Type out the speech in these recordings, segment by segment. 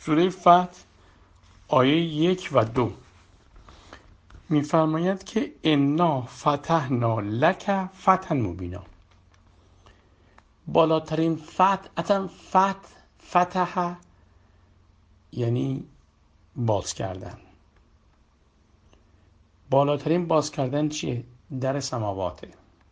سوره فتح آیه 1 و 2 می‌فرماید که انا فتحنا لک فتحا مبینا. بالاترین فتح یعنی باز کردن. بالاترین باز کردن چیه؟ در سماواته.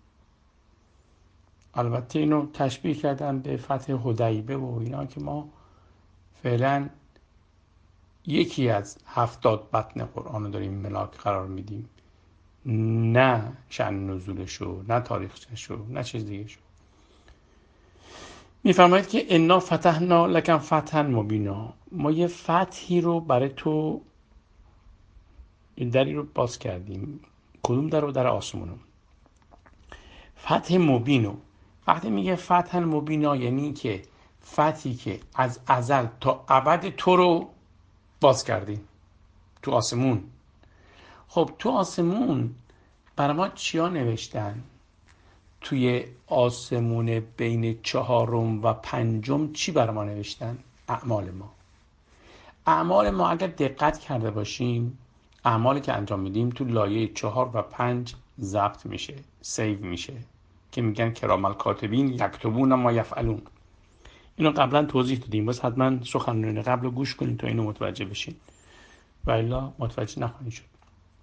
البته اینو تشبیه کردن به فتح حدیبیه و اینا که ما فعلا یکی از 70 بطن قرآن رو داریم ملاک قرار میدیم، نه شأن نزولشو، نه تاریخچه‌شو، نه چیز دیگه شو. میفرمایید که انا فتحنا لک فتحا مبینا، ما یه فتحی رو برای تو، دری رو باز کردیم. کدوم در رو؟ در آسمونو. فتح مبینو. وقتی میگه فتح مبینا یعنی که فتحی که از ازل تا ابد تو رو باز کردیم تو آسمون. خب تو آسمون برای ما چیا نوشتن؟ توی آسمون بین 4 و 5 چی برای ما نوشتن؟ اعمال ما اگر دقت کرده باشیم، اعمالی که انجام میدیم تو لایه 4 و 5 ضبط میشه، سیو میشه، که میگن کرام الکاتبین یکتبون ما یفعلون. اینو قبلا توضیح دادیم، بس حتما سخنرانی قبل رو گوش کنید تا اینو متوجه بشین، و الا متوجه نخواهید شد.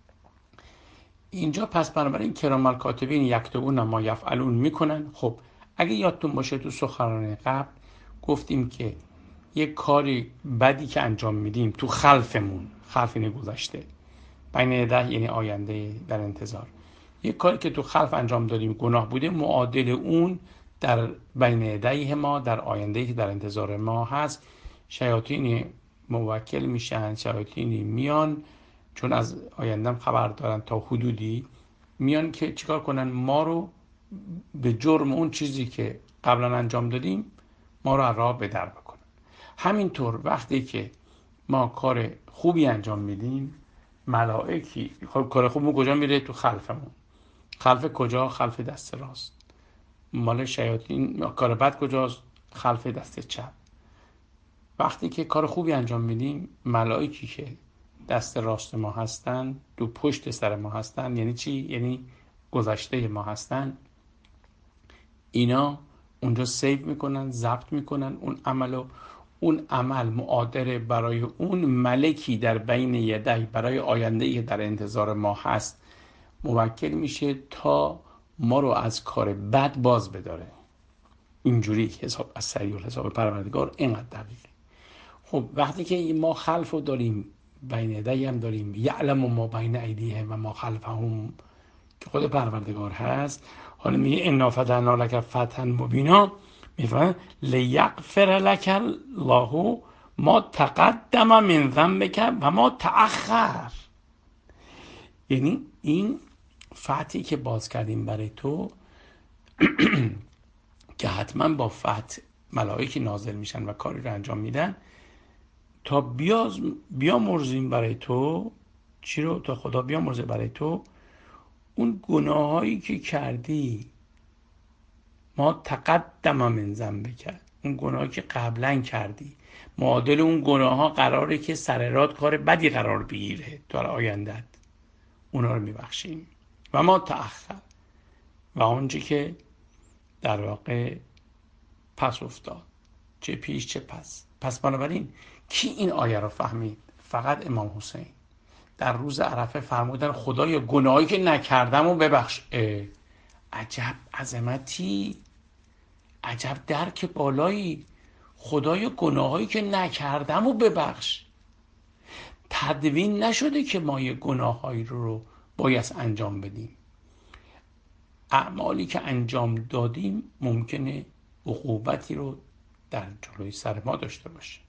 اینجا پس بنابراین کرام الکاتبین یکتبون ما یفعلون میکنن. خب اگه یادتون باشه تو سخنرانی قبل گفتیم که یک کاری بدی که انجام میدیم تو خلفمون، خلف اینه گذشته، بین یده یعنی آینده در انتظار، یک کاری که تو خلف انجام دادیم گناه بوده، معادل اون در بین یده ما، در آینده که در انتظار ما هست، شیاطین موکل میشن، شیاطینی میان، چون از آیندهم خبر دارن تا حدودی، میان که چیکار کنن؟ ما رو به جرم اون چیزی که قبلا انجام دادیم ما رو از راه به در بکنن. همینطور وقتی که ما کار خوبی انجام میدیم، ملائکی، خب کار خوبمون کجا میره؟ تو خلفمون. خلف کجا؟ خلف دست راست. مال شیاطین. کار بد کجاست؟ خلف دست چپ. وقتی که کار خوبی انجام میدیم، ملائکی که دست راست ما هستن، دو پشت سر ما هستن، یعنی چی؟ یعنی گذشته ما هستن، اینا اونجا سیو میکنن، ضبط میکنن اون عملو. اون عمل معادل برای اون ملکی در بین یدی، برای آینده در انتظار ما هست، موکل میشه تا ما رو از کار بد باز بداره. اینجوری حساب از سریع الحساب پروردگار اینقدر دقیقه. خب وقتی که ما خلف رو داریم، بین یدی هم داریم، یعلم ما بین ایدیهم و ما خلفهم که خود پروردگار هست، حالا میگه انا فتحنا لک فتحا مبینا، میفهمن لیغفر لک الله ما تقدم من ذنبک و ما تأخر. یعنی این فتحی که باز کردیم برای تو که حتما با فتح ملائکی نازل میشن و کاری رو انجام میدن، تا بیامرزیم برای تو چی رو؟ تا خدا بیامرزه برای تو اون گناهایی که کردی. ما تقدم من ذنبک، اون گناهایی که قبلا کردی، معادل اون گناه ها قراره که سر رات کار بدی قرار بگیره در آیندت، اونا رو میبخشیم. و ما تأخر، و آنچه که در واقع پس افتاد، چه پیش چه پس بنابراین کی این آیه رو فهمید؟ فقط امام حسین. در روز عرفه فرمودن خدایا گناهایی که نکردم و ببخش. عجب عظمتی، عجب درک بالایی. خدایا گناهایی که نکردم و ببخش. تدوین نشده که ما یه گناهایی رو باید انجام بدیم. اعمالی که انجام دادیم ممکنه عقوبتی رو در جلوی سر ما داشته باشه.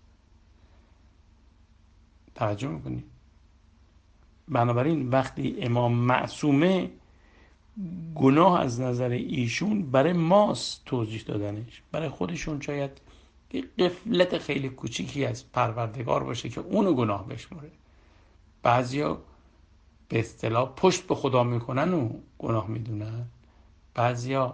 توجه میکنی؟ بنابراین وقتی امام معصومه، گناه از نظر ایشون برای ماست توضیح دادنش، برای خودشون شاید یه غفلت خیلی کوچیکی از پروردگار باشه که اونو گناه بشموره. بعضیا به اصطلاح پشت به خدا میکنن و گناه میدونن، بعضیا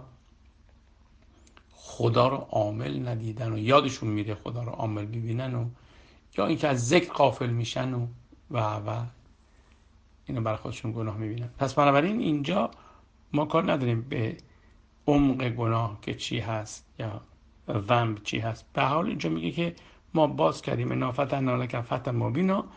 خدا رو عامل ندیدن و یادشون میره خدا رو عامل ببینن و یا اینکه از ذکر غافل میشن و اینو برای خودشون گناه میبینن. پس بنابراین اینجا ما کار نداریم به عمق گناه که چی هست یا ذنب چی هست. به حال اینجا میگه که ما باز کردیم انا فتحنا لک فتحا مبینا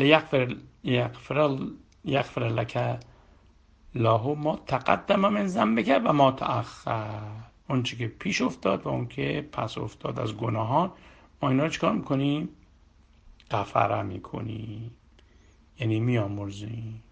یغفر لک الله ما تقدم من ذنبک و ما تأخر، اون چی که پیش افتاد و اون که پس افتاد از گناهان، ما اینا رو چیکار میکنیم؟ غفره میکنیم، یعنی میامرزیم.